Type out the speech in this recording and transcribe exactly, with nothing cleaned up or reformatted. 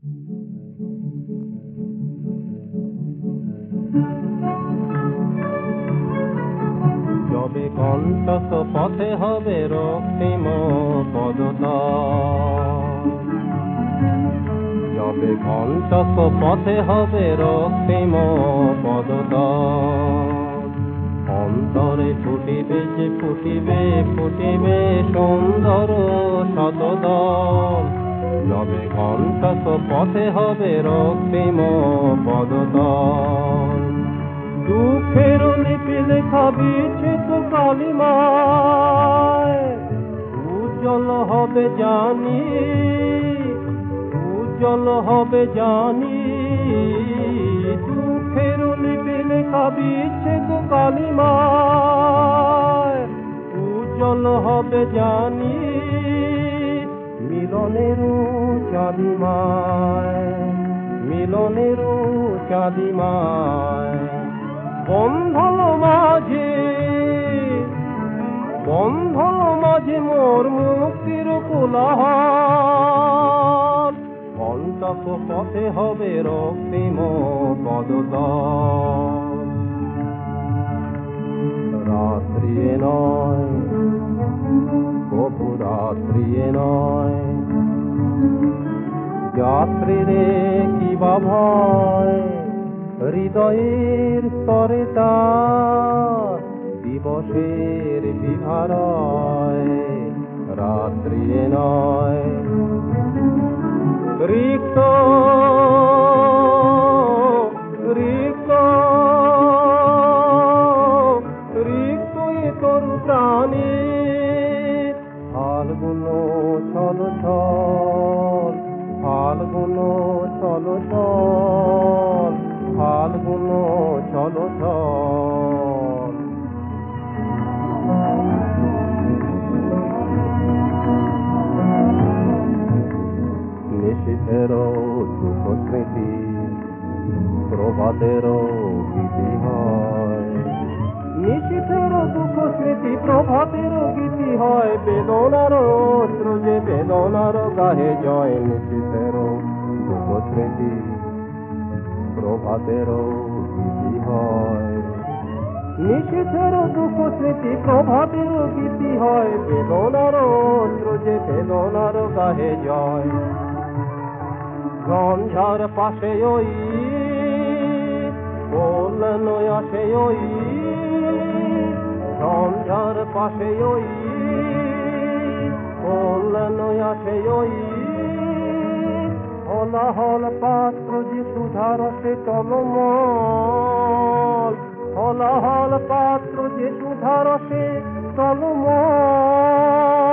যবে কণ্টক পথে হবে রক্তিম পদতল, যবে কণ্টক পথে হবে রক্তিম পদতল, অন্তরে ফুটিবে যে ফুটিবে ফুটিবে সুন্দর শতদল। যবে কণ্টক পথে হবে রক্তিম পদতল, দুঃখের লিপি লেখা বিচ্ছিত কালিমায়, উজ্জ্বল হবে জানি, উজ্জ্বল হবে জানি। দুঃখের লিপি লেখা বিচ্ছিত কালিমায়, উজ্জ্বল হবে জানি। মিলনের চাঁদিমায়, মিলনের চাঁদিমায়, বন্ধন মাঝে, বন্ধন মাঝে মোর মুক্তির কোলাহল। কণ্টক পথে হবে রক্তিম পদতল, রাত্রি এ নয় কবু রাত্রি এ নয়, যাত্রী রে কি বা ভয়, হৃদয়ের স্তরে তার দিবসের বিভারয়। রাত্রি এ নয় রিক্ত, রিক্ত, রিক্ত এ তরু প্রাণী। ফাল্গুন ছল ছল, ফাল্গুন ছল ছল, ফাল্গুন ছল ছল। নিশীথেরও দুঃখ স্মৃতি প্রভাতেরও গীতি হয়, নিশীথেরও দুঃখ স্মৃতি প্রভাতেরও গীতি হয়। বেদনার অশ্রু যে বেদনার গাহে জয়, নিশীথেরও দুঃখ স্মৃতি প্রভাতেরও গীতি হয়, নিশীথেরও দুঃখ স্মৃতি প্রভাতেরও গীতি হয়। বেদনার অশ্রু যে বেদনার গাহে জয়। ঝঞ্ঝার পাশে ওই বললেন আসে ওই, ঝঞ্ঝার পাশে ওই বললেন আসে ওই। হলাহল পাত্র যে সুধারসে টলমল, হলাহল পাত্র যে সুধারসে টলমল।